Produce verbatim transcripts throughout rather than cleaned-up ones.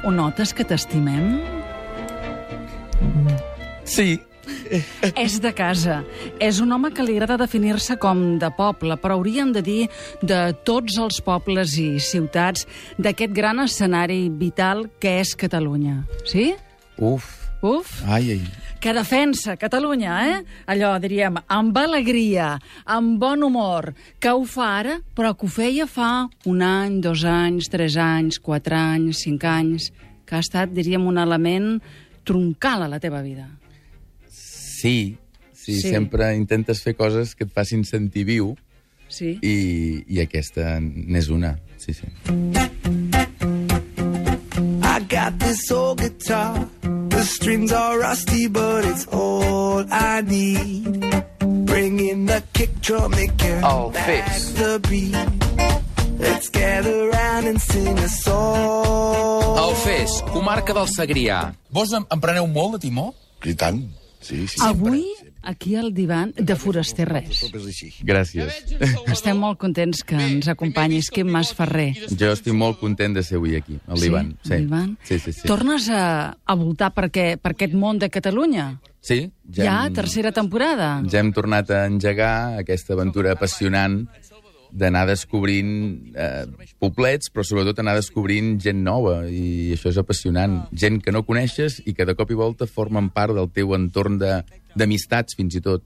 Ho notes que t'estimem? Sí. És de casa. És un home que li agrada definir-se com de poble, però hauríem de dir de tots els pobles i ciutats d'aquest gran escenari vital que és Catalunya. Sí? Uf. Uf. Ai, ai. Que defensa Catalunya, eh? Allò, diríem, amb alegria, amb bon humor, que ho fa ara, però que ho feia fa un any, dos anys, tres anys, quatre anys, cinc anys, que ha estat, diríem, un element troncal a la teva vida. Sí, sí, sí, sempre intentes fer coses que et facin sentir viu, sí. i, i aquesta n'és una, sí, sí. I got this old guitar, the strings are rusty, but it's all I need. Bring in the kick drum, it can Oh, back Fes. the beat. Let's gather round and sing a song. Alfés, comarca del Segrià. Vos en, en preneu molt de timó? I tant. Sí, sí, Avui, aquí al divan de Foraster Res. Gràcies. Estem molt contents que ens acompanyis, Quim Mas Ferrer. Jo estic molt content de ser avui aquí, al Líban. Sí, al Líban. Sí, sí, sí. Tornes a, a voltar per, què, per aquest món de Catalunya? Sí. Ja, Ja, hem, tercera temporada. ja hem tornat a engegar aquesta aventura apassionant d'anar descobrint eh, poblets, però sobretot anar descobrint gent nova, i això és apassionant. Gent que no coneixes i que de cop i volta formen part del teu entorn de- d'amistats, fins i tot.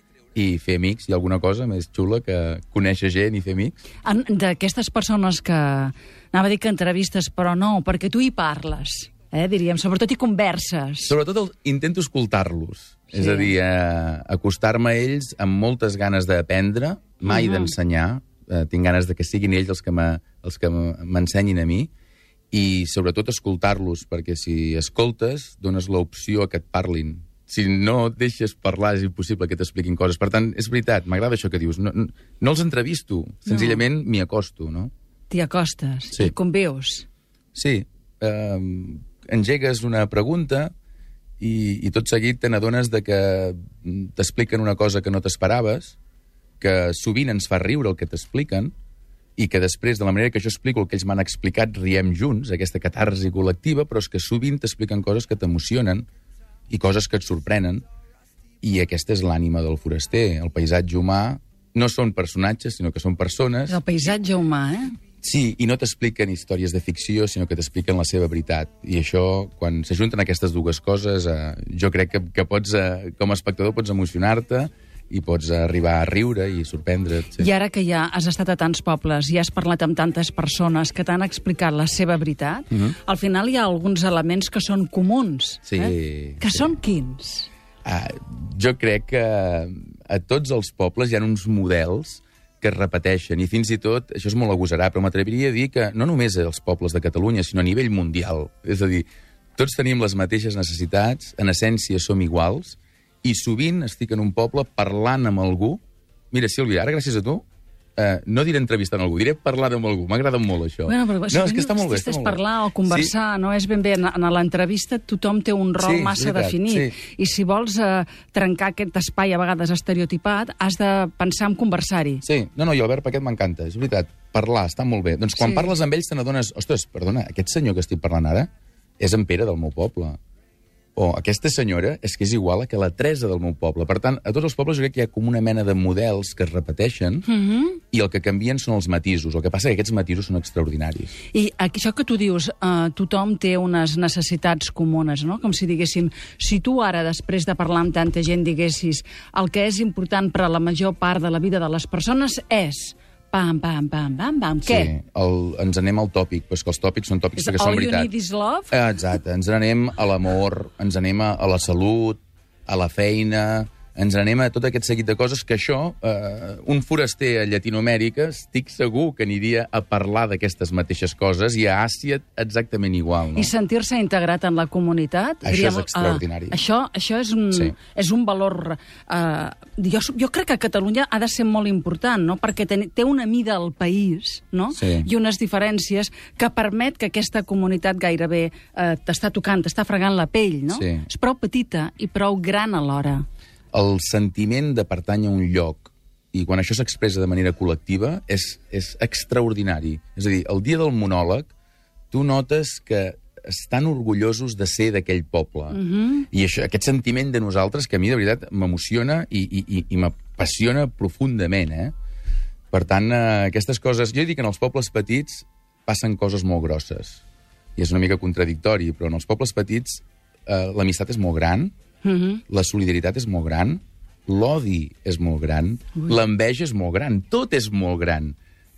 I fer amics, hi ha alguna cosa més xula que conèixer gent i fer amics? En- D'aquestes persones que... Anava a dir que entrevistes, però no, perquè tu hi parles, eh, diríem, sobretot hi converses. Sobretot el, intento escoltar-los. Sí. És a dir, eh, acostar-me a ells amb moltes ganes d'aprendre, mai Mhm. d'ensenyar. Eh, tinc ganes de que siguin ells els que me- els que me- m'ensenyin a mi, i sobretot escoltar-los, perquè si escoltes, dones l'opció a que et parlin. Si no et deixes parlar, és impossible que t'expliquin coses. Per tant, és veritat, m'agrada això que dius. No, no, no els entrevisto, senzillament m'hi acosto, no? T'hi acostes Sí. i convius. Sí, eh, engegues una pregunta i, i tot seguit te n'adones de que t'expliquen una cosa que no t'esperaves, que sovint ens fa riure el que t'expliquen, i que després, de la manera que jo explico el que ells m'han explicat, riem junts, aquesta catarsi col·lectiva, però és que sovint t'expliquen coses que t'emocionen i coses que et sorprenen, i aquesta és l'ànima del foraster. El paisatge humà no són personatges, sinó que són persones. És el paisatge humà, eh? Sí, i no t'expliquen històries de ficció, sinó que t'expliquen la seva veritat. I això, quan s'ajunten aquestes dues coses, eh, jo crec que, que pots, eh, com a espectador, pots emocionar-te i pots arribar a riure i sorprendre't. Sí. I ara que ja has estat a tants pobles i has parlat amb tantes persones que t'han explicat la seva veritat, Mhm. al final hi ha alguns elements que són comuns. Sí, Eh? Que sí. són quins? Ah, jo crec que a tots els pobles hi ha uns models que es repeteixen, i fins i tot, això és molt agosarat, però m'atreviria a dir que no només als pobles de Catalunya, sinó a nivell mundial. És a dir, tots tenim les mateixes necessitats, en essència som iguals, i sovint estic en un poble parlant amb algú. Mira, Sílvia, ara gràcies a tu, eh, no diré entrevistant algú, diré parlant amb algú. M'agrada molt això. Bueno, però, no, és que està molt bé. Si Està és molt bé. parlar o conversar, sí. No és ben bé. En, en l'entrevista tothom té un rol Sí, massa veritat, definit. sí. I si vols eh, trencar aquest espai a vegades estereotipat, has de pensar en conversar-hi. Sí, no, no, i Albert, aquest m'encanta, és veritat. Parlar, està molt bé. Doncs quan Sí. parles amb ells te n'adones, ostres, perdona, aquest senyor que estic parlant ara és en Pere del meu poble. O aquesta senyora és que és igual a que la Teresa del meu poble. Per tant, a tots els pobles jo crec que hi ha com una mena de models que es repeteixen, Mhm. i el que canvien són els matisos. El que passa és que aquests matisos són extraordinaris. I aquí, això que tu dius, eh, tothom té unes necessitats comunes, no? Com si diguéssim, si tu ara, després de parlar amb tanta gent, diguessis el que és important per a la major part de la vida de les persones és pam, pam, pam, pam, pam, què? Sí, el, ens anem al tòpic, però és que els tòpics són tòpics És que són all you veritat. need is love? Eh, Exacte, ens n'anem a l'amor, ens anem a, a la salut, a la feina, ens n'anem a tot aquest seguit de coses que això, eh, un foraster a Llatinoamèrica, estic segur que aniria a parlar d'aquestes mateixes coses, i a Àsia exactament igual, no? I sentir-se integrat en la comunitat. Això és extraordinari. Uh, això, això és un, Sí. és un valor... Uh, jo, jo crec que Catalunya ha de ser molt important, no? Perquè té, té una mida al país, no? Sí. I unes diferències que permet que aquesta comunitat gairebé uh, t'està tocant, t'està fregant la pell, no? Sí. És prou petita i prou gran alhora. El sentiment de pertànyer a un lloc, i quan això s'expressa de manera col·lectiva, és, és extraordinari. És a dir, el dia del monòleg, tu notes que estan orgullosos de ser d'aquell poble. Mhm. I això, aquest sentiment de nosaltres, que a mi, de veritat, m'emociona i, i, i, i m'apassiona profundament, eh? Per tant, eh, aquestes coses... Jo dic que en els pobles petits passen coses molt grosses. I és una mica contradictori, però en els pobles petits eh, l'amistat és molt gran, Mhm. la solidaritat és molt gran, l'odi és molt gran, l'enveja és molt gran, tot és molt gran.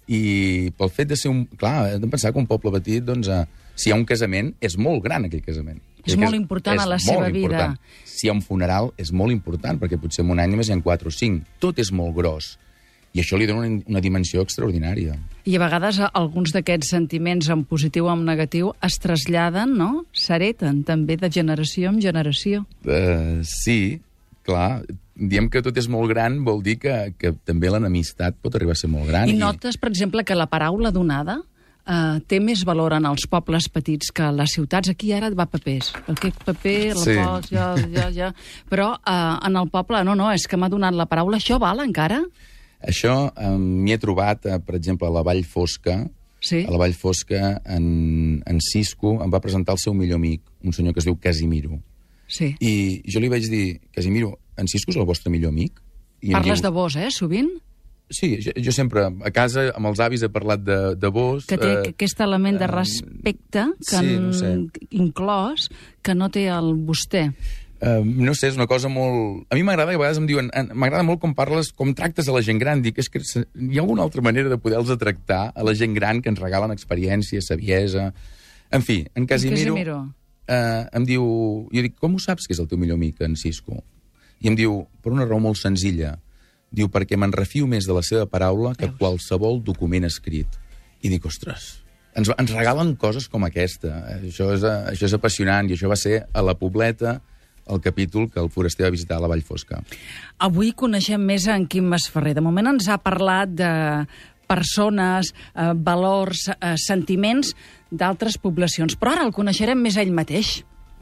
I pel fet de ser un... Clar, hem de pensar que un poble petit, doncs, eh, si hi ha un casament, és molt gran aquell casament. És I molt és- important és a la molt seva vida. important. Si hi ha un funeral, és molt important, perquè potser en un any només hi ha quatre o cinc. Tot és molt gros. I això li dona una, una dimensió extraordinària. I a vegades a- alguns d'aquests sentiments en positiu o en negatiu es traslladen, no? S'hereten també de generació en generació. Uh, sí, clar. Diem que tot és molt gran, vol dir que, que també l'enemistat pot arribar a ser molt gran. I notes, per exemple, que la paraula donada eh, té més valor en els pobles petits que a les ciutats. Aquí ara va papers. Aquest paper, la Sí. pots, ja, ja, ja... Però eh, en el poble, no, no, és que m'ha donat la paraula. Això val encara? Això eh, m'hi he trobat, eh, per exemple, a la Vall Fosca. Sí. A la Vall Fosca, en, en Cisco, em va presentar el seu millor amic, un senyor que es diu Casimiro. Sí. I jo li vaig dir, Casimiro, en Cisco és el vostre millor amic? I em Parles diu, de vos, eh, sovint? Sí, jo, jo sempre, a casa, amb els avis, he parlat de, de vos. Que té eh, aquest element de respecte que sí, han no sé. inclòs que no té el vostè. Uh, no sé, és una cosa molt... A mi m'agrada, que a vegades em diuen... "En- M'agrada molt com parles, com tractes a la gent gran. Dic, és que se- hi ha alguna altra manera de poder-los tractar a la gent gran que ens regalen experiència, saviesa... En fi, en Casimiro... Casimiro. Uh, em diu... Jo dic, com ho saps que és el teu millor amic, en Cisco? I em diu, per una raó molt senzilla. Diu, perquè me'n refio més de la seva paraula que Veus. qualsevol document escrit. I dic, ostres, ens, ens regalen coses com aquesta. Això és, eh, això és apassionant, i això va ser a la Pobleta, el capítol que el foraster va visitar a la Vall Fosca. Avui coneixem més en Quim Masferrer. De moment ens ha parlat de persones, eh, valors, eh, sentiments d'altres poblacions. Però ara el coneixerem més ell mateix.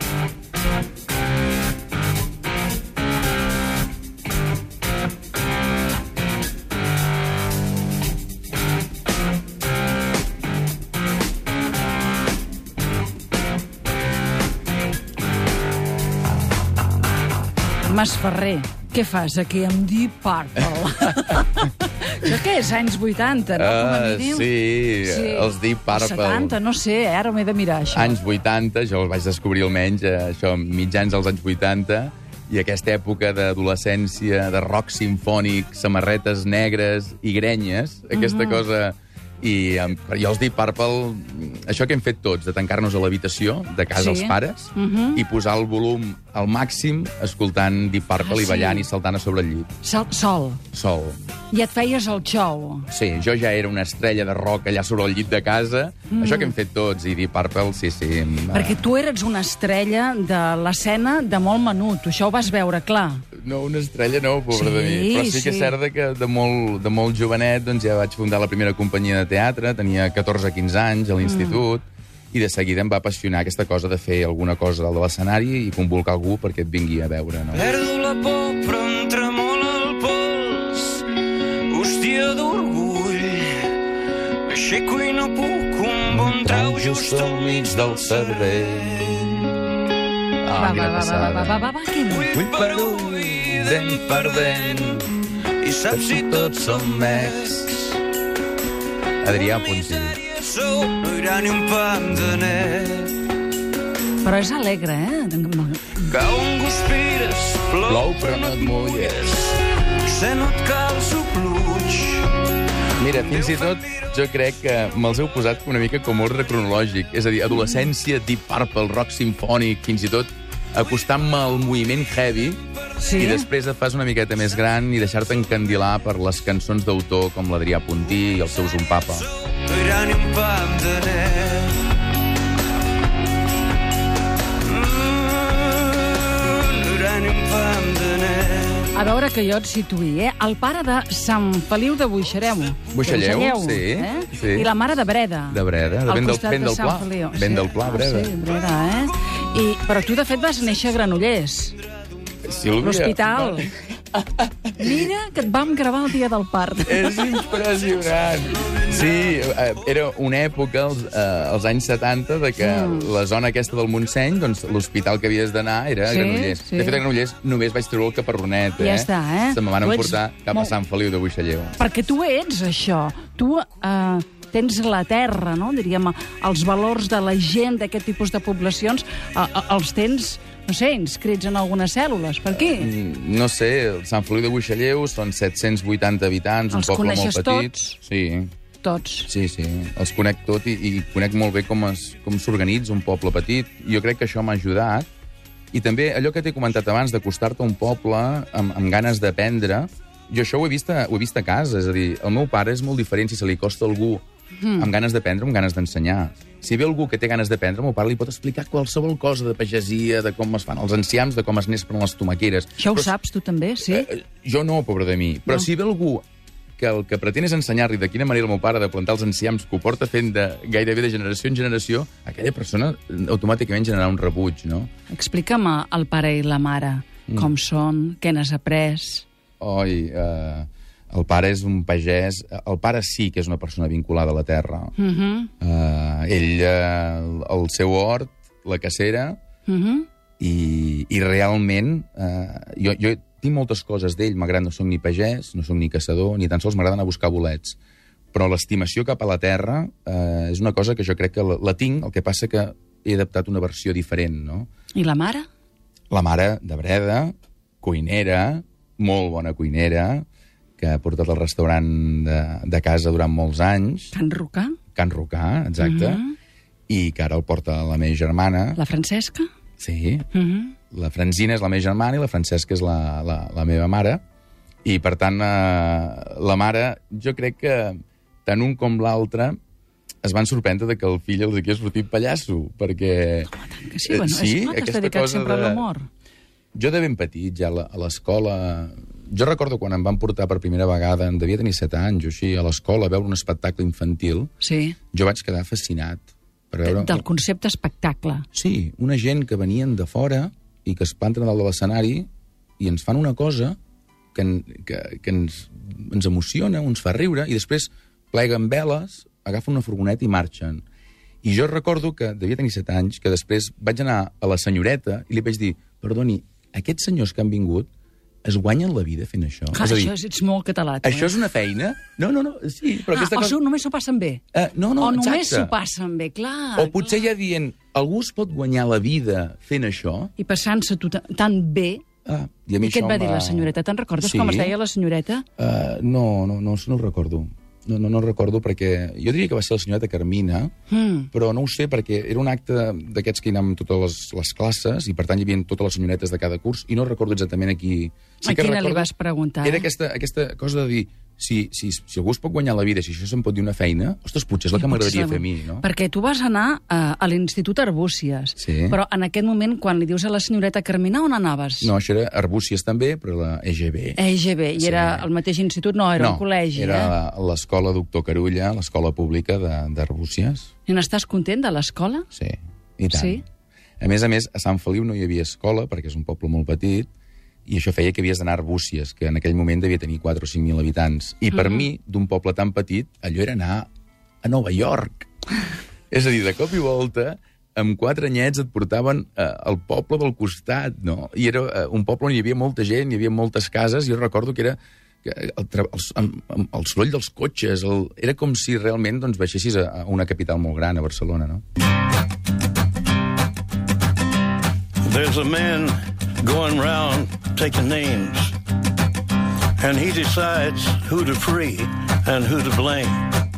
Masferrer, què fas aquí amb Deep Purple? Això què és? Anys vuitanta, no? Com a Ah, mínim? sí, els Deep Purple. setanta, no sé, eh? Ara m'he de mirar, això. Anys vuitanta, jo el vaig descobrir almenys, eh, això, mitjans dels anys vuitanta, i aquesta època d'adolescència, de rock simfònic, samarretes negres i grenyes, aquesta Mhm. cosa... I um, jo els Deep Purple, això que hem fet tots, de tancar-nos a l'habitació de casa Sí. dels pares Mhm. i posar el volum al màxim escoltant Deep Purple Ah, i sí? ballant i saltant a sobre el llit. Sol, sol. Sol. I et feies el xou. Sí, jo ja era una estrella de rock allà sobre el llit de casa. Mm. Això que hem fet tots, i Deep Purple, sí, sí. Perquè tu eres una estrella de l'escena de molt menut. Tu això ho vas veure clar. No, una estrella no, pobre Sí, de mi. Però sí, que sí. és cert que de molt, de molt jovenet doncs, ja vaig fundar la primera companyia de teatre, tenia catorze quinze anys a l'institut, mm. i de seguida em va apassionar aquesta cosa de fer alguna cosa dalt de l'escenari i convocar algú perquè et vingui a veure. No? Perdo la por, però em tremola el pols. Hòstia d'orgull. M'aixeco i no puc, un bon trau just al mig del cervell. Ah, va, quina va, va, va, passada. va, va, va, va, Quim. Ull per ull, dent per dent. I saps si tots som mecs. Adrià Ponsi. Sou, no hi ha ni un pam de net. Però és alegre, eh? Cau on guspires, plou, Plou, però no et mulles. se no et calço pluig. Mira, fins i tot jo crec que me'ls heu posat una mica com ordre cronològic. És a dir, adolescència, Deep Purple, rock simfònic, fins i tot acostant-me al moviment heavy, Sí? i després et fas una miqueta més gran i deixar-te encandilar per les cançons d'autor com l'Adrià Puntí i el seu Zumpapa. No hi ha ni un pam de net. Mm, no hi ha ni un pam de net. A veure que jo et situï, eh? El pare de Sant Feliu de Buixareu. Buixalleu, Buixalleu, sí, eh? sí. I la mare de Breda. De Breda, de Al ben del- costat ben de del Sant Pla. Feliu. Ben del Pla, Ah, Breda. Sí, Breda, eh? I, però tu, de fet, vas néixer a Granollers, Sílvia. l'hospital. Mira que et vam gravar el dia del part. És impressionant. Sí, eh, era una època, als, eh, als anys setanta, de que mm. la zona aquesta del Montseny, doncs l'hospital que havies d'anar era sí, Granollers. Sí. De fet, a Granollers només vaig treure el caparronet, eh? Ja està, eh? Se me van Tu emportar ets cap a molt- Sant Feliu de Buixalleu. Perquè tu ets això. Tu eh, tens la terra, no? Diríem, els valors de la gent d'aquest tipus de poblacions, eh, eh, els tens, no sé, inscrits en algunes cèl·lules. Per aquí? Mm, No sé, Sant Feliu de Buixalleu són set-cents vuitanta habitants, Els un poble molt coneixes petit. tots? Sí, Tots. sí, sí. Els conec tot i, i conec molt bé com es- com s'organitza un poble petit. Jo crec que això m'ha ajudat. I també allò que t'he comentat abans, d'acostar-te a un poble amb, amb ganes d'aprendre, jo això ho he, vist a, ho he vist a casa. És a dir, el meu pare és molt diferent si se li costa a algú mm. amb ganes d'aprendre o amb ganes d'ensenyar. Si ve algú que té ganes d'aprendre, el meu pare li pot explicar qualsevol cosa de pagesia, de com es fan els enciams, de com es nespren les tomaqueres. Això ho Però, saps tu també, sí? Eh, jo no, pobre de mi. Però No. si ve algú que el que pretén és ensenyar-li de quina manera el meu pare de plantar els enciams, que ho porta fent de, gairebé de generació en generació, aquella persona automàticament generarà un rebuig, no? Explica'm el pare i la mare. Mm. Com són, què n'has après? Oi, eh, el pare és un pagès... El pare sí que és una persona vinculada a la terra. Uh -huh. Eh, ell, eh, el seu hort, la cacera, Uh -huh. i, i realment eh, jo, jo tinc moltes coses d'ell, malgrat no soc ni pagès, no soc ni caçador, ni tan sols m'agrada anar a buscar bolets. Però l'estimació cap a la terra eh, és una cosa que jo crec que la, la tinc, el que passa que he adaptat una versió diferent, no? I la mare? La mare de Breda, cuinera, molt bona cuinera, que ha portat el restaurant de, de casa durant molts anys, Can Rocà? Can Rocà, exacte, Mhm. i que ara el porta la meva germana. La Francesca? Sí, Uh -huh. la Francina és la meva germana i la Francesca és la, la, la meva mare. I, per tant, eh, la mare, jo crec que tant un com l'altre es van sorprendre de que el fill els havia sortit pallasso, perquè... Tant que sí, bueno, sí, és clar, t'has aquesta dedicat cosa sempre a de- l'humor. Jo de ben petit, ja a la- a l'escola... Jo recordo quan em van portar per primera vegada, em devia tenir set anys o així, a l'escola, a veure un espectacle infantil, Sí, jo vaig quedar fascinat per veure... del concepte espectacle. Sí, una gent que venien de fora i que es planten a dalt de l'escenari i ens fan una cosa que, en- que, que ens, ens emociona, ens fa riure, i després pleguen veles, agafen una furgoneta i marxen. I jo recordo que devia tenir set anys, que després vaig anar a la senyoreta i li vaig dir, perdoni, aquests senyors que han vingut es guanyen la vida fent això? Clar, és a dir, això és, ets molt català, tu, això eh? és una feina? No, no, no, sí, però Ah, aquesta o cosa... això només s'ho passen bé? Eh, no, no, o només exacte. s'ho passen bé, clar. O potser clar. ja dient, algú es pot guanyar la vida fent això? I passant-se tu ta- tan bé... Ah, i a mi I què et això va em dir la senyoreta? Te'n recordes Sí. com es deia la senyoreta? Uh, no, no, no, no ho recordo. No, no, no ho recordo perquè... Jo diria que va ser la senyoreta Carmina, Mm. però no ho sé perquè era un acte d'aquests que hi anàvem totes les, les classes i per tant hi havia totes les senyoretes de cada curs i no recordo exactament a qui... A que quina li recordo- vas preguntar? Era aquesta, aquesta cosa de dir si, si, si algú es pot guanyar la vida, si això se'n pot dir una feina, ostres, potser és la que m'agradaria Potser fer a mi, no? Perquè tu vas anar a, a l'Institut Arbúcies, Sí. però en aquest moment, quan li dius a la senyoreta Carmina, on anaves? No, això era Arbúcies també, però la E G B. E G B, i Sí. era el mateix institut? No, era no, un col·legi, era l'escola Doctor Carulla, l'escola pública de- d'Arbúcies. eh? I n'estàs content de l'escola? Sí, i tant. Sí? A més a més, a Sant Feliu no hi havia escola, perquè és un poble molt petit, i això feia que havies d'anar a Arbúcies, que en aquell moment devia tenir quatre o cinc mil habitants. I per Mhm. mi, d'un poble tan petit, allò era anar a Nova York. És a dir, de cop i volta, amb quatre anyets et portaven eh, al poble del costat, no? I era eh, un poble on hi havia molta gent, hi havia moltes cases, i jo recordo que era que el, tra- els, amb, amb el soroll dels cotxes, el, era com si realment doncs, baixessis a, a una capital molt gran, a Barcelona, no? There's a man going round taking names, and he decides who to free and who to blame.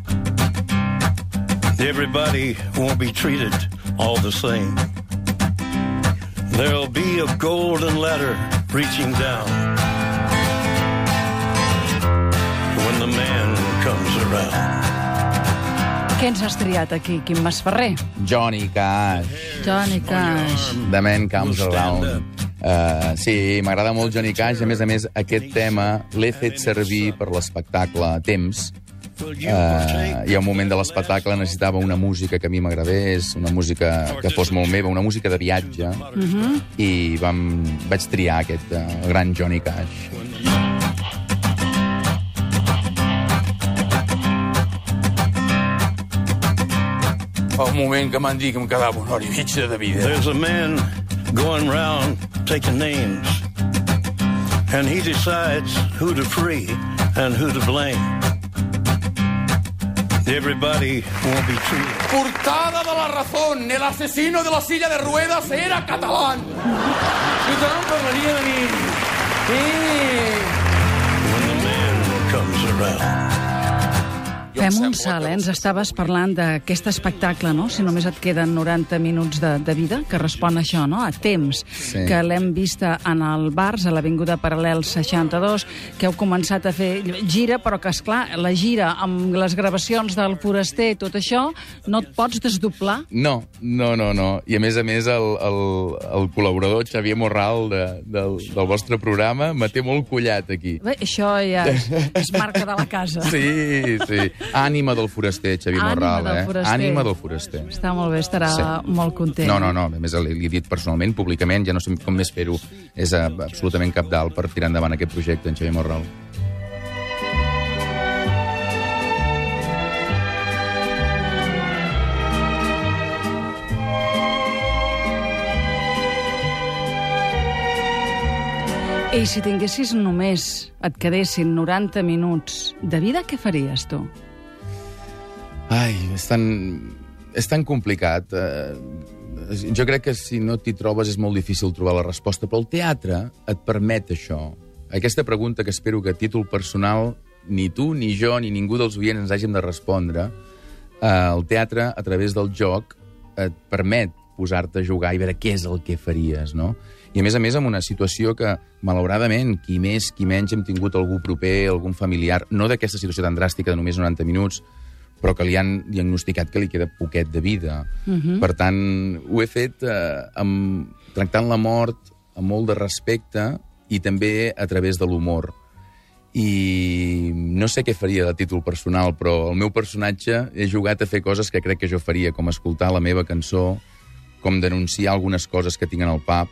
Everybody won't be treated all the same. There'll be a golden ladder reaching down when the man comes around. Què ens has triat aquí, Quim Masferrer? Johnny Cash. Johnny Cash. The Man Comes Around. Uh, sí, m'agrada molt Johnny Cash. A més a més, aquest tema l'he fet servir per l'espectacle Temps. Uh, I al moment de l'espectacle necessitava una música que a mi m'agradés, una música que fos molt meva, una música de viatge, Uh-huh. i vam, vaig triar aquest uh, gran Johnny Cash. el moment que m'han dit que em quedava una hora i mitja de vida. There's a man going round taking names, and he decides who to free and who to blame. Everybody won't be treated. Portada de La Razón. El asesino de la silla de ruedas era catalán. Tothom parlaria de mi. Eh. When the man comes around. Fem un salt, eh? Ens estaves parlant d'aquest espectacle, no? Si només et queden noranta minuts de, de vida, que respon a això, no? A Temps, sí. Que l'hem vista en el Bars, a l'Avinguda Paral·lel seixanta-dos, que heu començat a fer gira, però que, esclar, la gira amb les gravacions del Foraster, tot això, no et pots desdoblar? No, no, no, no. I a més a més el, el, el col·laborador Xavier Morral de, del, del vostre programa me té molt collat aquí. Bé, això ja és, és marca de la casa. Sí, sí. Ànima del Foraster, Xavier Morral, Ànima del eh? Foraster. Ànima del Foraster. Està molt bé, estarà Sí. molt content. No, no, no, a més li he dit personalment, públicament, ja no sé com més fer-ho. És uh, absolutament cabdal per tirar endavant aquest projecte, en Xavier Morral. I si tinguessis només, et quedessin noranta minuts de vida, què faries, tu? Ai, és tan, és tan complicat. Uh, jo crec que si no t'hi trobes és molt difícil trobar la resposta, però el teatre et permet això. Aquesta pregunta que espero que a títol personal ni tu, ni jo, ni ningú dels oients ens hàgim de respondre, uh, el teatre, a través del joc, et permet posar-te a jugar i veure què és el que faries, no? I a més a més, en una situació que, malauradament, qui més, qui menys, hem tingut algú proper, algun familiar, no d'aquesta situació tan dràstica de només noranta minuts, però que li han diagnosticat que li queda poquet de vida. Uh-huh. Per tant, ho he fet eh, amb, tractant la mort amb molt de respecte i també a través de l'humor. I no sé què faria de títol personal, però el meu personatge he jugat a fer coses que crec que jo faria, com escoltar la meva cançó, com denunciar algunes coses que tinc en el pub,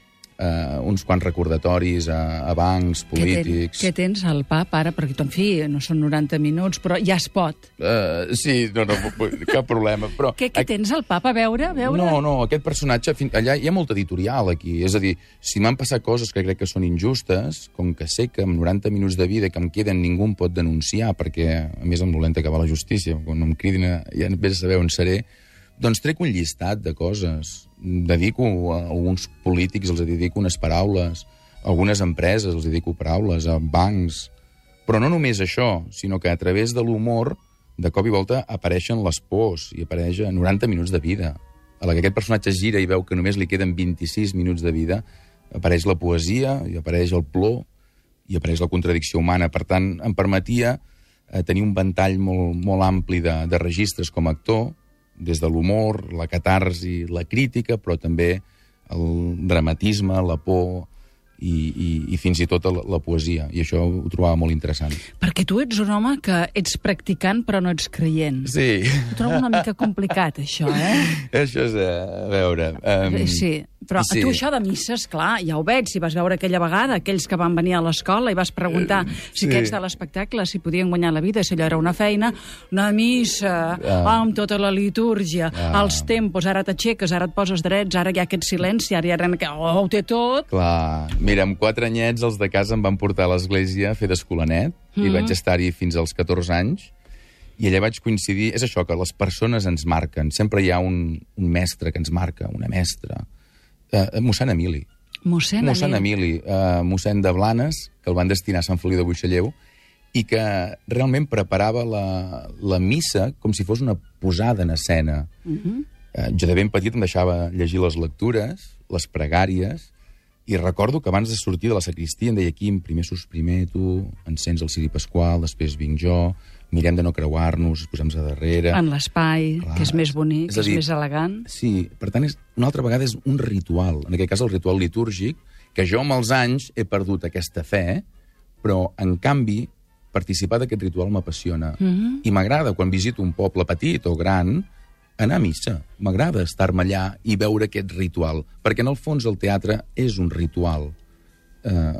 Uh, uns quants recordatoris a, a bancs, polítics... Què, ten, què tens al pub ara? Perquè, en fi, no són noranta minuts, però ja es pot. Uh, sí, no, no, cap problema. Però, què, què tens al pub? A veure? A veure? No, no, aquest personatge... Allà hi ha molt editorial, aquí. És a dir, si m'han passat coses que crec que són injustes, com que sé que amb noranta minuts de vida que em queden ningú em pot denunciar, perquè, a més, em volem acabar la justícia, quan em cridin a, ja vés a saber on seré, doncs trec un llistat de coses. Dedico a alguns polítics, els dedico unes paraules, a algunes empreses els dedico paraules, a bancs. Però no només això, sinó que a través de l'humor, de cop i volta, apareixen les pors i apareix a noranta minuts de vida. A la que aquest personatge gira i veu que només li queden vint-i-sis minuts de vida, apareix la poesia, i apareix el plor, i apareix la contradicció humana. Per tant, em permetia eh, tenir un ventall molt, molt ampli de, de registres com a actor, des de l'humor, la catarsi, la crítica, però també el dramatisme, la por i, i, i fins i tot la, la poesia. I això ho trobava molt interessant. Perquè tu ets un home que ets practicant però no ets creient. Sí. Ho trobo una mica complicat, això, eh? Això és, a veure... Um, sí, però sí. Tu això de misses, clar, ja ho veig, si vas veure aquella vegada, aquells que van venir a l'escola i vas preguntar uh, si sí. aquests de l'espectacle, si podien guanyar la vida, si allò era una feina, una missa, uh, amb tota la litúrgia, uh, els tempos, ara t'aixeques, ara et poses drets, ara hi ha aquest silenci, ara hi ha... Oh, ho té tot. Clar, mira, amb quatre anyets els de casa em van portar a l'església a fer d'escolanet, mm-hmm. i vaig estar-hi fins als catorze anys, i allà vaig coincidir... És això, que les persones ens marquen. Sempre hi ha un, un mestre que ens marca, una mestra. Uh, mossèn Emili. Mossèn, mossèn Emili. Uh, mossèn de Blanes, que el van destinar a Sant Feliu de Buixalleu, i que realment preparava la, la missa com si fos una posada en escena. Uh-huh. uh, jo de ben petit em deixava llegir les lectures, les pregàries, i recordo que abans de sortir de la sacristia em deia: Quim, primer surts primer, tu encens el ciri pasqual, després vinc jo, mirem de no creuar-nos, posem a darrere... En l'espai, que és més bonic, és, és, dir, és més elegant. Sí, per tant, és, una altra vegada és un ritual, en aquest cas el ritual litúrgic, que jo amb els anys he perdut aquesta fe, però, en canvi, participar d'aquest ritual m'apassiona. Mm-hmm. I m'agrada, quan visito un poble petit o gran, anar a missa. M'agrada estar-me allà i veure aquest ritual, perquè en el fons el teatre és un ritual. Eh,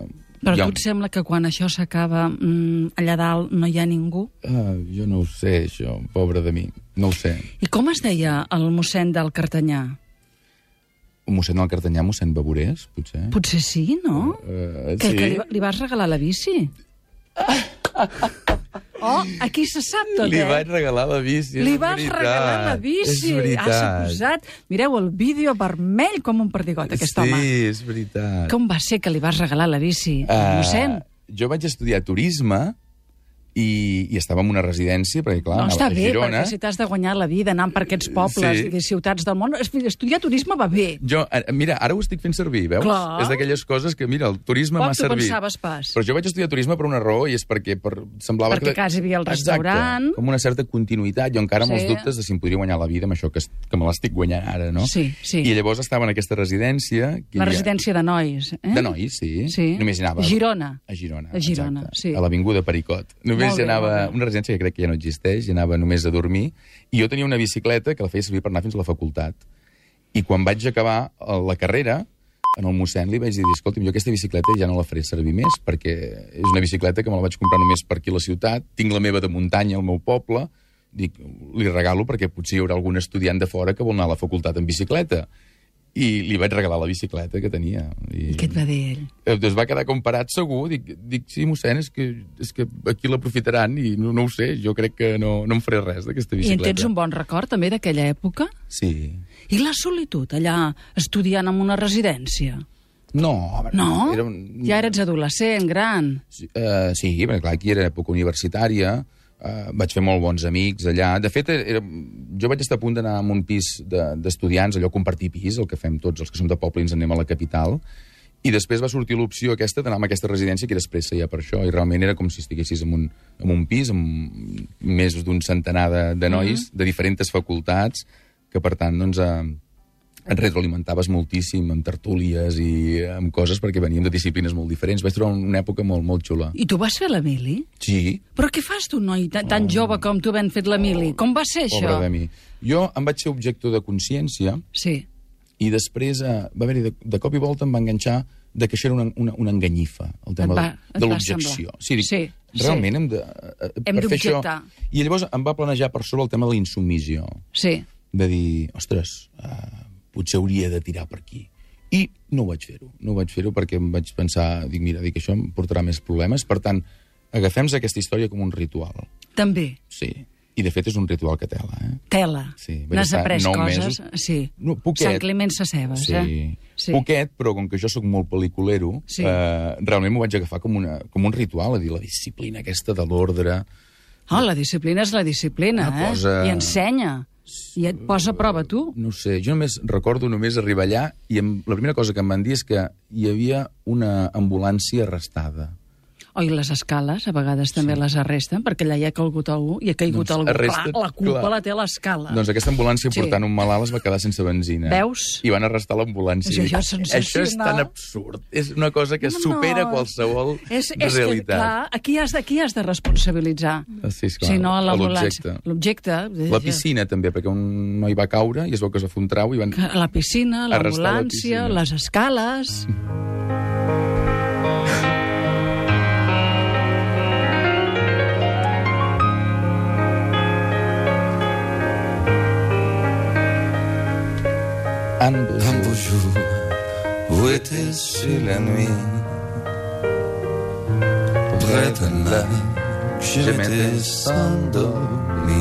Però Jo- tu et sembla que quan això s'acaba, mm, allà dalt no hi ha ningú? Ah, jo no ho sé, això, pobre de mi. No ho sé. I com es deia el mossèn del Cartanyà? Un mossèn del Cartanyà, mossèn Bavorés, potser? Potser sí, no? Uh, Que, sí. que li, li vas regalar la bici? Oh, aquí se sap tot, Li eh? vaig regalar la bici, és Li vas veritat. regalar la bici. És veritat. Has acusat. Mireu, el vídeo vermell com un perdigot, aquest sí, home. Sí, és veritat. Com va ser que li vas regalar la bici? Ah, Mossèn? Jo vaig estudiar turisme i, i estava en una residència, perquè, clar, No, anava està a bé, Girona. perquè si t'has de guanyar la vida anant per aquests pobles Sí. i ciutats del món, estudiar turisme va bé. Jo, eh, mira, ara ho estic fent servir, veus? Clar. És d'aquelles coses que, mira, el turisme Poc m'ha t'ho servit. pensaves pas. Però jo vaig estudiar turisme per una raó, i és perquè per, semblava Perquè que... quasi hi havia el Exacte, restaurant. com una certa continuïtat. Jo encara amb Sí. els dubtes de si em podria guanyar la vida amb això que, es- que me l'estic guanyant ara, no? Sí, sí. I llavors estava en aquesta residència... Que La hi ha- residència de nois, eh? De nois, sí. Sí. Només hi anava... Girona. A Girona, A Girona, exacte. sí. A l'Avinguda Pericot. Només Molt hi bé, anava... molt bé. Una residència que crec que ja no existeix, hi anava només a dormir, i jo tenia una bicicleta que la feia servir per anar fins a la facultat. I quan vaig acabar eh, la carrera, en el mossèn li vaig dir, escolti'm, jo aquesta bicicleta ja no la faré servir més, perquè és una bicicleta que me la vaig comprar només per aquí a la ciutat, tinc la meva de muntanya al meu poble, dic, li regalo perquè potser hi haurà algun estudiant de fora que vol anar a la facultat en bicicleta. I li vaig regalar la bicicleta que tenia. I, I què et va dir ell? Es va quedar com parat segur. Dic, dic sí, mossèn, és que, és que aquí l'aprofitaran i no, no ho sé, jo crec que no, no em faré res d'aquesta I en bicicleta. tens un bon record també d'aquella època? Sí. I la solitud, allà estudiant en una residència? No, home, No? Era un... Ja eres adolescent, gran. Sí, uh, sí, perquè clar, aquí era època universitària, uh, vaig fer molt bons amics allà. De fet, era, jo vaig estar a punt d'anar a un pis de- d'estudiants, allò compartir pis, el que fem tots els que som de poble i ens anem a la capital, i després va sortir l'opció aquesta d'anar a aquesta residència que era després ja per això, i realment era com si estiguessis en un, en un pis amb més d'un centenar de, de nois Mm-hmm. de diferents facultats, que per tant, doncs, eh, et retroalimentaves moltíssim amb tertúlies i amb coses perquè veníem de disciplines molt diferents. Vaig trobar una època molt, molt xula. I tu vas fer la mili? Sí, Però què fas tu, noi tan, tan jove com tu ben fet la mili? Com va ser això? pobre de mi. Jo em vaig ser objector de consciència Sí. i després eh, va haver-hi de, de cop i volta em va enganxar de que això era una, una, una enganyifa, el tema Et va- de, et de va l'objecció. semblar. Sí, dic, Sí, realment sí. hem de... eh, Hem per fer això- d'objectar. I llavors em va planejar per sobre el tema de la insubmissió, Sí. de dir, ostres, uh, potser hauria de tirar per aquí. I no ho vaig fer-ho, no ho vaig fer-ho perquè em vaig pensar, dic, mira, dic, això em portarà més problemes, per tant, agafem aquesta història com un ritual. També. Sí, i de fet és un ritual que tela, eh? Tela. Sí, vaig N'has estar après nou coses? mesos. Sí. No, poquet. Sant Climent Sescebes, Sí. eh? sí, poquet, però com que jo sóc molt pel·liculero, Sí. eh, realment m'ho vaig agafar com, una, com un ritual, a dir, la disciplina aquesta de l'ordre. Oh, la disciplina és la disciplina, Una eh? cosa- I ensenya. I et posa a prova tu. No sé, jo només recordo només arribar allà i em, la primera cosa que em van dir és que hi havia una ambulància arrestada. Oh, i les escales, a vegades també sí. les arresten, perquè allà hi ha caigut algú, i ha caigut Doncs algú. arresten, Clar, la culpa clar. la té l'escala. Doncs aquesta ambulància Sí. portant un malalt es va quedar sense benzina. Veus? I van arrestar l'ambulància. Això és Dic, sensacional. Això és tan absurd. És una cosa que supera qualsevol és, és que, realitat. clar, aquí has, de, aquí has de responsabilitzar. Sí, esclar, Si no, a l'ambulància. l'objecte. L'objecte. La piscina, també, perquè un noi va caure i es veu que es va fer un trau i van... La piscina, Arrestar la l'ambulància, piscina. les escales... Un beau Un beau jour, jour, où était-ce la nuit? Près d'un lac, je m'étais endormi.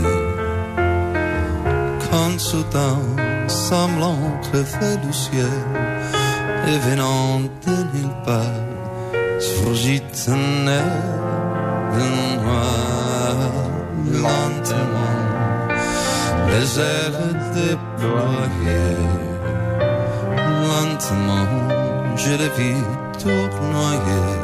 Quand soudain, semblant crever le ciel, et venant de nulle part, surgit un air de noir lentement. Les ailes déployées, lentement, je le vis tournoyer.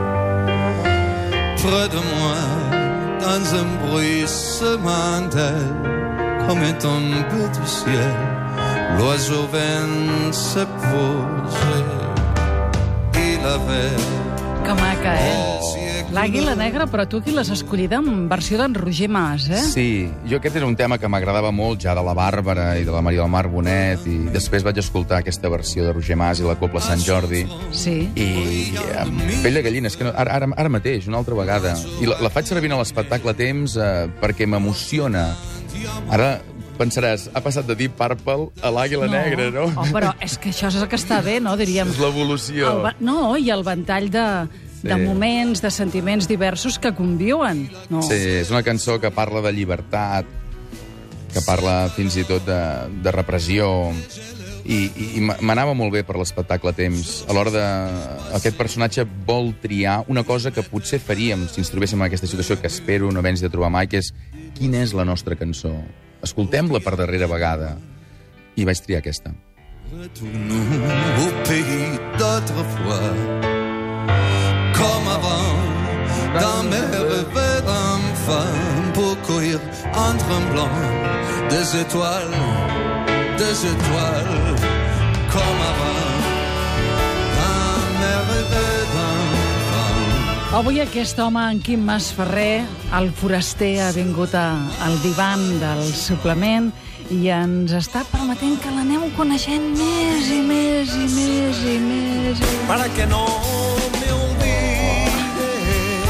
Près de moi, dans un bruissement d'air, comme un tombé du ciel, l'oiseau vint se poser. Il avait Que maca, eh? Oh, L'Àguila Negra, però tu aquí l'has escollida en versió d'en Roger Mas, eh? Sí, jo aquest era un tema que m'agradava molt ja de la Bàrbara i de la Maria del Mar Bonet, i després vaig escoltar aquesta versió de Roger Mas i la Cobla Sant Jordi, Sí. i amb pell de gallina, és que no, ara, ara, ara mateix, una altra vegada. I la, la faig servir a l'espectacle a temps eh, perquè m'emociona. Ara pensaràs, ha passat de Deep Purple a l'Àguila Negra, no? Oh, però és que això és el que està bé, no? Diríem. És l'evolució. El va- No, i el ventall de, Sí. de moments, de sentiments diversos que conviuen. No. Sí, és una cançó que parla de llibertat, que parla fins i tot de, de repressió, i, i, i m'anava molt bé per l'espectacle a temps. A l'hora de... Aquest personatge vol triar una cosa que potser faríem si ens trobéssim en aquesta situació, que espero no haver-nos de trobar mai, que és quina és la nostra cançó. Escoltem-la per darrera vegada. I vaig triar aquesta. Retournons au pays d'autrefois, comme avant, dans mes rêves d'enfant, pour cueillir en tremblant des étoiles, des étoiles, comme avant, dans mes rêves d'enfant. Avui aquest home, en Quim Masferrer, el foraster, ha vingut a, al divan del suplement i ens està permetent que l'aneu coneixent més i més i més i més. I... Para que no me olvides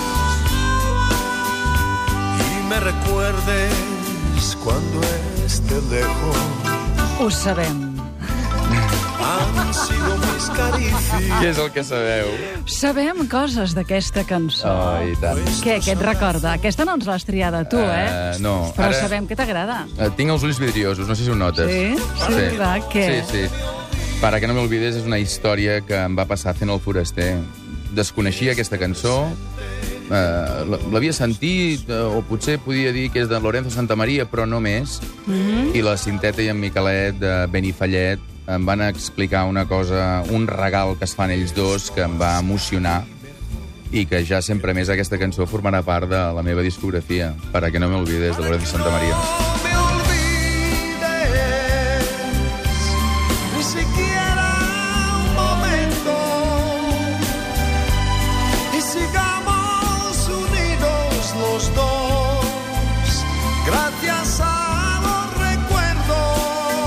y me recuerdes cuando esté lejos. Ho sabem. Han sido mis caricias. Què és el que sabeu? Sabem coses d'aquesta cançó. Oh, i tant. Què, què et recorda? Aquesta no ens l'has triada tu, eh? Uh, no. Però Ara- sabem que t'agrada. Uh, tinc els ulls vidriosos, no sé si ho notes. Sí? Sí, clar, què? Sí, sí. Para que no me olvides és una història que em va passar fent el foraster. Desconeixia aquesta cançó, uh, l'havia sentit, uh, o potser podia dir que és de Lorenzo Santamaria, però no més. Mm -hmm. I la Cinteta i en Miquelet de Benifallet em van explicar una cosa, un regal que es fan ells dos, que em va emocionar, i que ja sempre més aquesta cançó formarà part de la meva discografia. Para que no me olvides, de Lorenzo Santamaria. No me olvides ni siquiera un momento y sigamos unidos los dos gracias a los recuerdos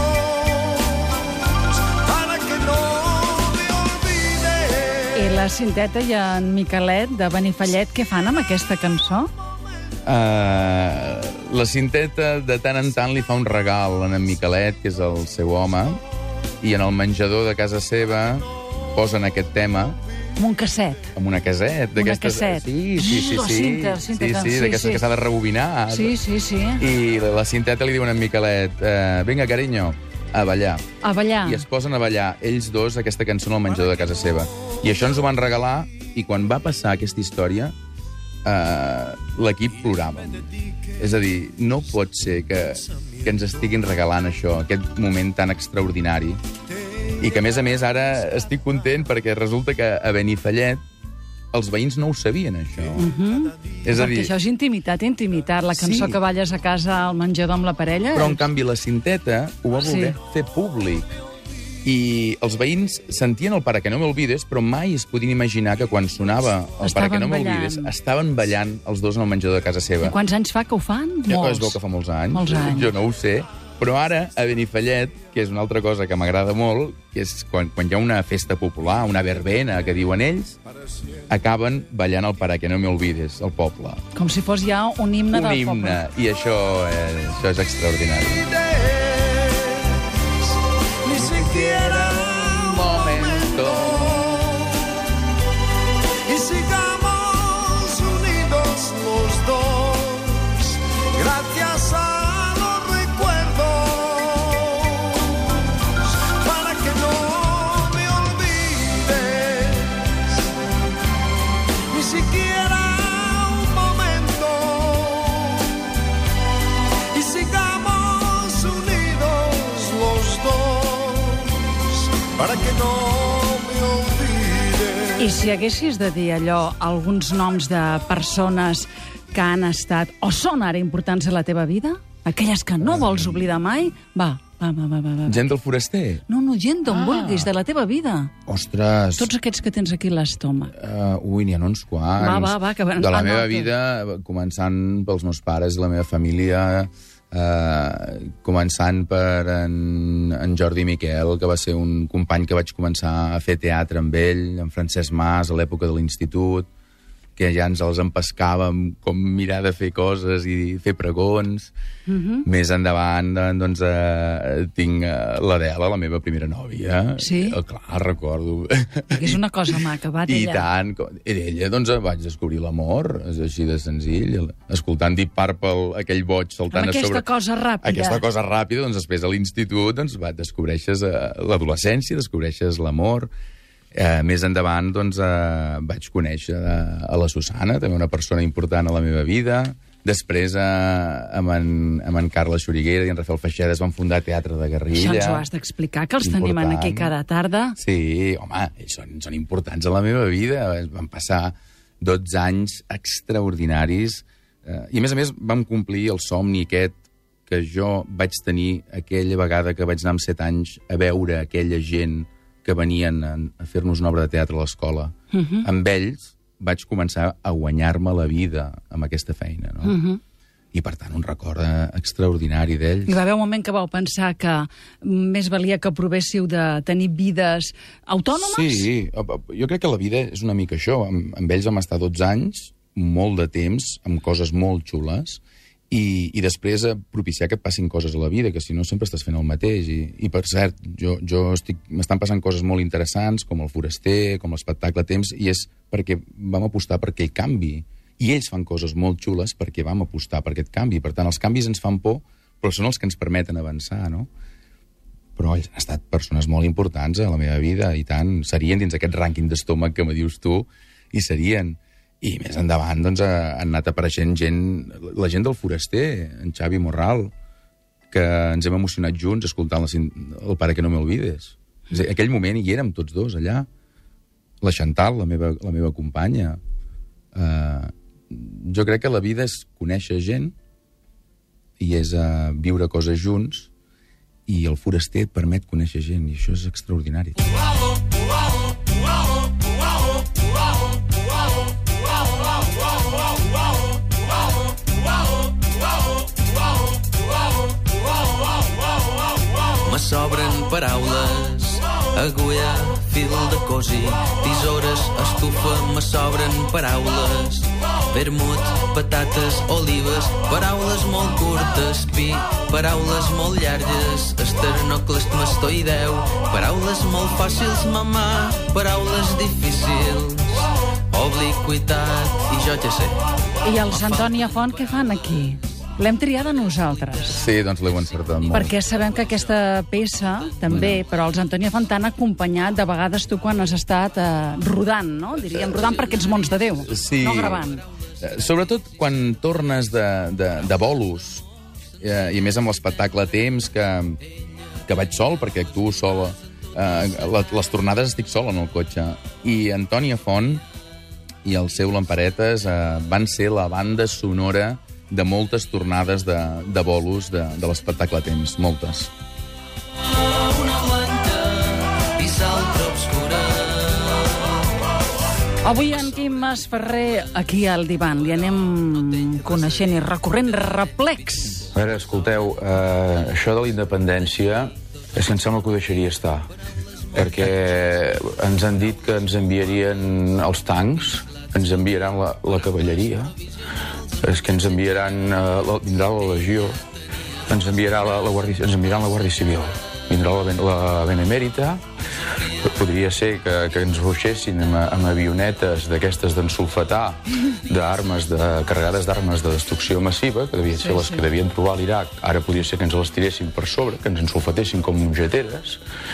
para que no me olvides. I la Cinteta i en Miquelet de Benifallet, què fan amb aquesta cançó? Uh, la Cinteta de tant en tant li fa un regal a en Miquelet, que és el seu home, i en el menjador de casa seva posen aquest tema Amb un casset. amb una caset. Una d'aquestes- casset. Sí, sí, sí. La sí, cinta, cinta sí, que- sí, sí, d'aquestes sí. que s'ha de rebobinar. Sí, sí, sí. I la, la Cinteta li diuen a en Miquelet, uh, vinga, carinyo, a ballar. A ballar. I es posen a ballar ells dos aquesta cançó en el menjador de casa seva. I això ens ho van regalar, i quan va passar aquesta història, eh, l'equip plorava. És a dir, no pot ser que, que ens estiguin regalant això, aquest moment tan extraordinari. I que, a més a més, ara estic content perquè resulta que a Benifallet els veïns no ho sabien, això. Mhm. És a Perquè dir, això és intimitat, intimitat. La cançó Sí. que balles a casa al menjador amb la parella... però en canvi la Cinteta ho va voler Sí. fer públic. I els veïns sentien el Para que no me olvides, però mai es podien imaginar que quan sonava el Estaven Para que no me ballant. olvides estaven ballant els dos en el menjador de casa seva. I quants anys fa que ho fan? Ja Molts. es veu que fa molts anys. Molts anys. Jo no ho sé. Però ara, a Benifallet, que és una altra cosa que m'agrada molt, que és quan, quan hi ha una festa popular, una verbena, que diuen ells, acaben ballant el Para que no me olvides, al poble. Com si fos ja un himne Un del himne. poble. I això, eh, això és extraordinari. Ni siquiera un momento y sigamos unidos los dos gracias a los recuerdos para que no me olvides ni siquiera un momento y sigamos unidos los dos para que no me olvides. I si haguessis de dir allò, alguns noms de persones que han estat o són ara importants a la teva vida, aquelles que no vols oblidar mai, va, Va, va, va, va, va. Gent del foraster? No, no, gent d'on Ah. vulguis, de la teva vida. Ostres! Tots aquests que tens aquí a l'estómac. Uh, ui, n'hi ha uns quants. Va, va, va, que van- De la ah, no, meva tu. vida, començant pels meus pares i la meva família, uh, començant per en, en Jordi Miquel, que va ser un company que vaig començar a fer teatre amb ell, en Francesc Mas, a l'època de l'institut, que ja ens els empescàvem com mirar de fer coses i fer pregons. Mhm. Més endavant, doncs, eh, tinc eh, l'Adela, la meva primera nòvia. Sí? Eh, clar, recordo. Que és una cosa maca, va, I d'ella. tant. com- I d'ella, doncs, vaig descobrir l'amor. És així de senzill. Escoltant Deep Purple, aquell boig saltant Amb a sobre... aquesta cosa ràpida. Aquesta cosa ràpida, doncs, després a l'institut, doncs, va, descobreixes eh, l'adolescència, descobreixes l'amor. Eh, més endavant, doncs, eh, vaig conèixer eh, a la Susana, també una persona important a la meva vida. Després, eh, amb, en, amb en Carles Xuriguera i en Rafael Feixedes van fundar Teatre de Guerrilla. Això ens ho has d'explicar, que els tenim Important. aquí cada tarda. Sí, home, ells són, són importants a la meva vida. Van passar dotze anys extraordinaris eh, i, a més a més, vam complir el somni aquest que jo vaig tenir aquella vegada que vaig anar amb set anys a veure aquella gent que venien a, a fer-nos una obra de teatre a l'escola. Uh -huh. Amb ells vaig començar a guanyar-me la vida amb aquesta feina, no? Uh -huh. I, per tant, un record eh, extraordinari d'ells. Hi va haver un moment que vau pensar que més valia que provéssiu de tenir vides autònomes? Sí, jo crec que la vida és una mica això. Amb, amb ells vam estar dotze anys, molt de temps, amb coses molt xules, i, i després eh, propiciar que et passin coses a la vida, que si no sempre estàs fent el mateix. I, i per cert, jo, jo estic, m'estan passant coses molt interessants, com el foraster, com l'espectacle Temps, i és perquè vam apostar per aquell canvi. I ells fan coses molt xules perquè vam apostar per aquest canvi. Per tant, els canvis ens fan por, però són els que ens permeten avançar, no? Però ells han estat persones molt importants a la meva vida, i tant, serien dins aquest rànquing d'estómac que me dius tu, i serien. I més endavant, doncs, han anat apareixent gent, la gent del foraster, en Xavi Morral, que ens hem emocionat junts escoltant la, el Pare que no m'olvides. És a dir, aquell moment hi érem tots dos allà. La Chantal, la meva, la meva companya. Uh, jo crec que la vida és conèixer gent i és uh, viure coses junts, i el foraster et permet conèixer gent, i això és extraordinari. Me sobren paraules, agulla, fil de cosi, tisores, estufa, me sobren paraules. Vermut, patates, olives, paraules molt curtes, pi, paraules molt llargues, esternocleidomastoideu, paraules molt fàcils, mamà, paraules difícils, obliquitat i jo què sé. I els Antònia Font què fan aquí? L'hem triada nosaltres. Sí, doncs l'heu encertat molt. Perquè sabem que aquesta peça, també, però els Antònia Font t'han acompanyat de vegades tu quan has estat eh, rodant, no? Diríem, rodant per aquests mons de Déu, Sí. no gravant. Eh, Sobretot quan tornes de, de, de bolos, eh, i a més amb l'espectacle Temps, que, que vaig sol, perquè actuo sol. Eh, les tornades estic sol en el cotxe. I Antònia Font i el seu Lamparetes eh, van ser la banda sonora de moltes tornades de, de bolos de, de l'espectacle Temps, moltes. Una planta i l'altra obscura. Avui en Quim Masferrer, aquí al divan, li anem coneixent i recorrent replecs. A veure, escolteu, eh, això de la independència és que em sembla que ho deixaria estar, perquè ens han dit que ens enviarien els tancs, ens enviaran la, la cavalleria, és que ens enviaran, eh, la, vindrà la legió, ens enviarà la, la guàrdia, ens enviaran la Guàrdia Civil, vindrà la, la Benemèrita, podria ser que, que ens ruixessin amb, amb avionetes d'aquestes d'ensulfatar, d'armes, de, carregades d'armes de destrucció massiva, que devien ser Sí, les sí. que devien trobar a l'Iraq, ara podria ser que ens les tiressin per sobre, que ens ensulfatessin com mongeteres.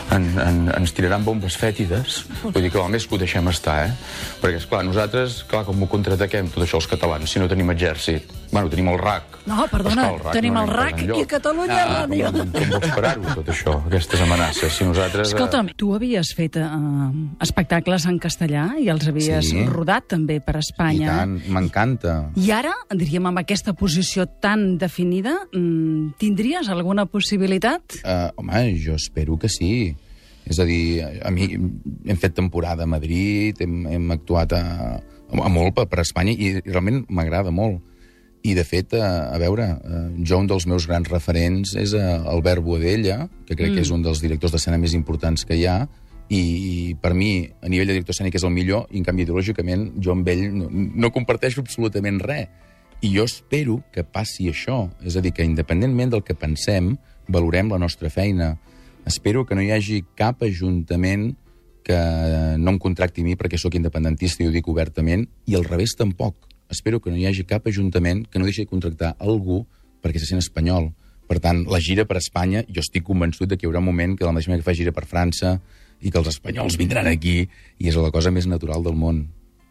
en, en, ens tiraran bombes fètides. Vull dir que el més que ho deixem estar, eh? Perquè, esclar, nosaltres, clar, com ho contraataquem, tot això els catalans, si no tenim exèrcit? Bueno, tenim el R A C. No, perdona, Esclar, el R A C tenim no el R A C i Catalunya ah, Ràdio. Com, com vols parar-ho, tot això, aquestes amenaces? Si nosaltres... Escolta'm, tu havies fet uh, espectacles en castellà i els havies Sí. rodat també per Espanya. I tant, m'encanta. I ara, diríem, amb aquesta posició tan definida, mmm, tindries alguna possibilitat? Uh, home, jo espero que sí. És a dir, a mi hem fet temporada a Madrid, hem, hem actuat a, a molt per, per Espanya i, i realment m'agrada molt. I, de fet, a, a veure, uh, jo un dels meus grans referents és uh, Albert Boadella, que crec mm. que és un dels directors d'escena més importants que hi ha, i, i per mi, a nivell de director escènic, és el millor, i en canvi, ideològicament, jo amb ell no, no comparteixo absolutament res. I jo espero que passi això. És a dir, que independentment del que pensem, valorem la nostra feina. Espero que no hi hagi cap ajuntament que no em contracti a mi perquè sóc independentista i ho dic obertament, i al revés tampoc. Espero que no hi hagi cap ajuntament que no deixi de contractar algú perquè se sent espanyol. Per tant, la gira per Espanya, jo estic convençut de que hi haurà un moment que la mateixa manera que fa gira per França i que els espanyols vindran aquí i és la cosa més natural del món.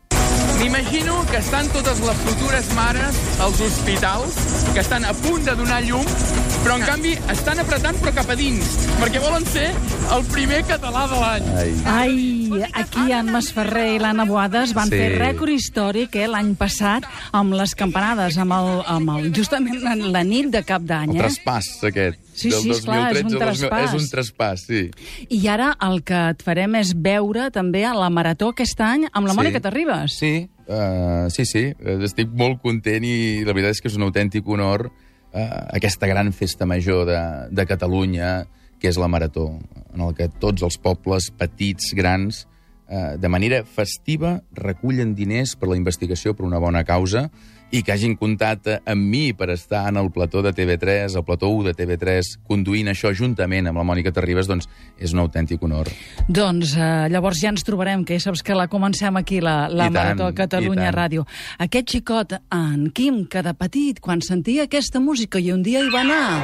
M'imagino que estan totes les futures mares als hospitals, que estan a punt de donar llum, però en canvi estan apretant però cap a dins, perquè volen ser el primer català de l'any. Ai. Ai, aquí en Masferrer i l'Anna Boades van Sí. fer rècord històric eh, l'any passat amb les campanades, amb el, amb el, justament en la nit de Cap d'Any. El Eh? traspàs, aquest. Sí, del sí, esclar, és un dos mil tretze al dos mil traspàs. És un traspàs, sí. I ara el que et farem és veure també a la Marató aquest any amb la Sí. Mònica Terribas. Sí, uh, sí, sí. Uh, estic molt content i la veritat és que és un autèntic honor uh, aquesta gran festa major de, de Catalunya, que és la Marató, en el que tots els pobles, petits, grans, uh, de manera festiva recullen diners per la investigació per una bona causa i que hagin comptat amb mi per estar en el plató de T V tres, el plató u de T V tres, conduint això juntament amb la Mònica Terribas, doncs és un autèntic honor. Doncs eh, llavors ja ens trobarem, que ja saps que la comencem aquí, la, la I tant, Marató a Catalunya i tant. Ràdio. Aquest xicot, en Quim, que de petit, quan sentia aquesta música i un dia hi va anar...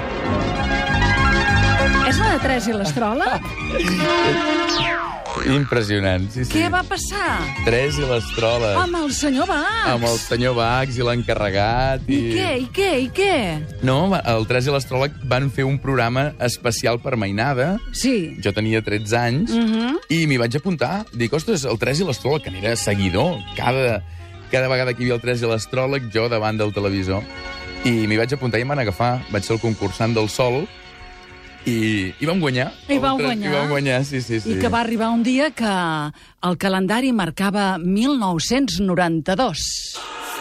És la de Tres i l'Astròleg? Impressionant, sí, sí. Què va passar? Tres i l'astròleg. Amb el senyor Bax. Amb el senyor Bax i l'encarregat. I què, i què, i què? No, el Tres i l'astròleg van fer un programa especial per mainada. Sí. Jo tenia tretze anys Mhm. i m'hi vaig apuntar. Dic, ostres, el Tres i l'astròleg, que n'era seguidor. Cada, cada vegada que hi havia el Tres i l'astròleg, jo davant del televisor. I m'hi vaig apuntar i em van agafar. Vaig ser el concursant del Sol i, i vam guanyar. I vau El Tres- guanyar. I vam guanyar, sí, sí, sí. I que va arribar un dia que el calendari marcava mil nou-cents noranta-dos.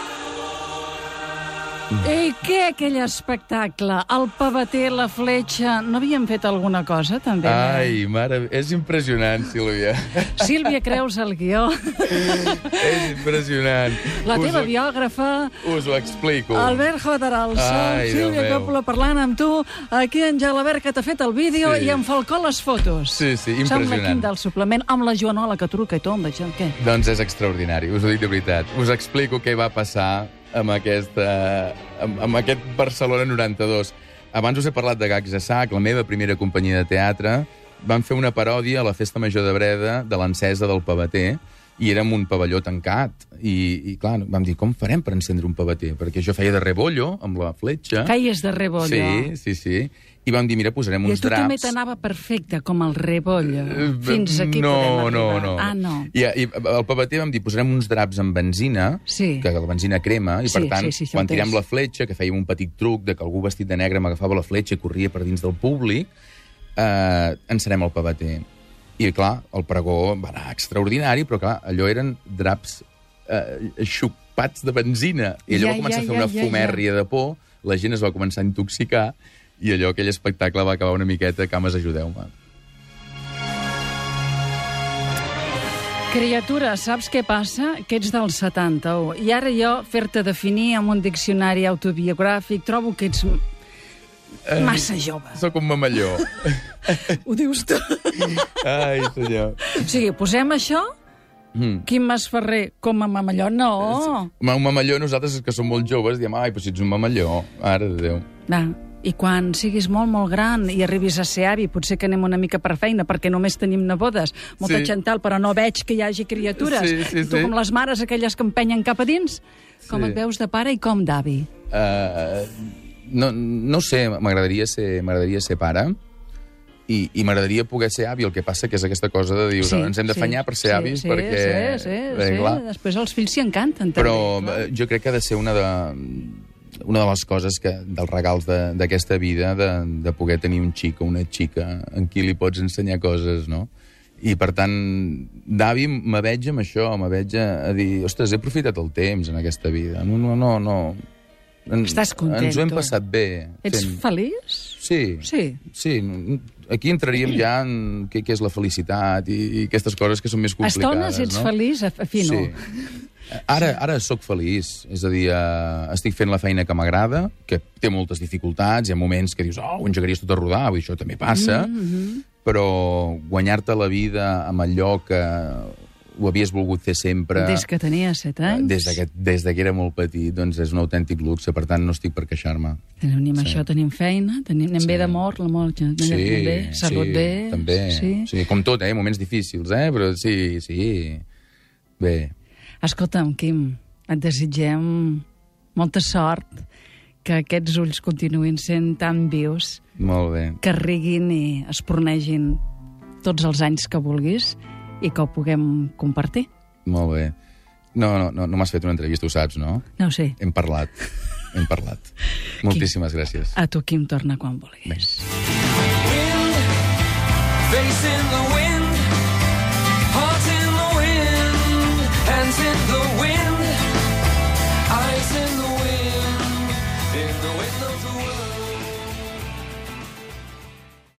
I què, aquell espectacle? El pavater, la fletxa... No havien fet alguna cosa, també? Ai, mare, és impressionant, Sílvia. Sílvia Creus, el guió. És impressionant. La Us teva ho- biògrafa, Us ho explico. Albert Joderalsa, Ai, Déu Sílvia meu. Coppola parlant amb tu, aquí en Gelabert, que t'ha fet el vídeo, Sí. i en Falcó les fotos. Sí, sí, Sembla impressionant. Quim del suplement, amb la Joanola que truca i tomba, això, què? Doncs és extraordinari, us ho dic de veritat. Us explico què va passar amb, aquesta, amb, amb aquest Barcelona noranta-dos. Abans us he parlat de Gags a Sac, la meva primera companyia de teatre. Van fer una paròdia a la Festa Major de Breda de l'encesa del pavater i érem un pavelló tancat. I, i clar, vam dir, com farem per encendre un pavater? Perquè jo feia de rebollo amb la fletxa. Feies de rebollo. Sí, sí, sí. I vam dir, mira, posarem I a uns tu també draps. t'anava perfecte, com el rebollo. Eh, Fins aquí no, podem no, arribar. no. Ah, no. I, I al pavater vam dir, posarem uns draps amb benzina, Sí. que la benzina crema, i Sí, per tant, sí, sí, sí, quan entès. tirem la fletxa, que fèiem un petit truc de que algú vestit de negre m'agafava la fletxa i corria per dins del públic, eh, encerem el pavater. I, clar, el pregó va anar extraordinari, però, clar, allò eren draps eh, xupats de benzina. I allò Ja, va començar ja, a fer ja, una ja, fumèrria de por, la gent es va començar a intoxicar, i allò, aquell espectacle va acabar una miqueta, cames, ajudeu-me. Criatura, saps què passa? Que ets del setanta-u. I ara jo, fer-te definir amb un diccionari autobiogràfic, trobo que ets massa jove. Soc un mamalló. Ho dius tu. Ai, senyor. O sigui, posem això, Mm. Quim Masferrer, com a mamalló? No. Home, un mamalló, nosaltres que som molt joves, diem, ai, però si ets un mamalló, ara de Déu. Va, I quan siguis molt, molt gran i arribis a ser avi, potser que anem una mica per feina, perquè només tenim nebodes, molta Sí. Chantal, però no veig que hi hagi criatures. Sí, sí, Tu, sí. com les mares, aquelles que empenyen cap a dins, com Sí. et veus de pare i com d'avi? Uh, no, no ho sé, m'agradaria ser, m'agradaria ser pare i, i m'agradaria poder ser avi. El que passa que és aquesta cosa de dir, sí, ens hem d'afanyar per ser sí, avis, sí, perquè... Sí, sí, bé, sí. clar. Després els fills s'hi encanten, també. Però clar. eh, jo crec que ha de ser una de, una de les coses, que, dels regals de- d'aquesta vida, de, de poder tenir un xic o una xica en qui li pots ensenyar coses, no? I, per tant, d'avi me veig amb això, me veig a, a dir, ostres, he aprofitat el temps en aquesta vida. No, no, no, no. En, Estàs content, Ens ho hem tu? passat bé. Ets fent- feliç? Sí. Sí. Sí. Aquí entraríem ja en què, què és la felicitat i, i aquestes coses que són més A complicades, estones ets no? feliç, a, a fino. Sí. Ara, ara sóc feliç, és a dir, eh, estic fent la feina que m'agrada, que té moltes dificultats, hi ha moments que dius, oh, ho engegaries tot a rodar, vull dir, això també passa, Mm -hmm. però guanyar-te la vida amb allò que ho havies volgut fer sempre... Des que tenia set anys. Des, de que, des de que era molt petit, doncs és un autèntic luxe, per tant no estic per queixar-me. Tenim Sí. això, tenim feina, tenim, anem Sí. bé d'amor, l'amor anem bé, salut sí, bé. també. Sí. Sí, com tot, eh? Moments difícils, eh? Però sí, sí. Bé. Escolta'm, Quim, et desitgem molta sort, que aquests ulls continuïn sent tan vius, Molt bé. que riguin i espornegin tots els anys que vulguis i que ho puguem compartir. Molt bé. No, no, no, no m'has fet una entrevista, ho saps, no? No ho sé. Hem parlat. Hem parlat. Moltíssimes gràcies. A tu, Quim, torna quan vulguis. Wind, facing the wind, heart in the wind, hands in the wind, eyes in the wind, in the wind of the world.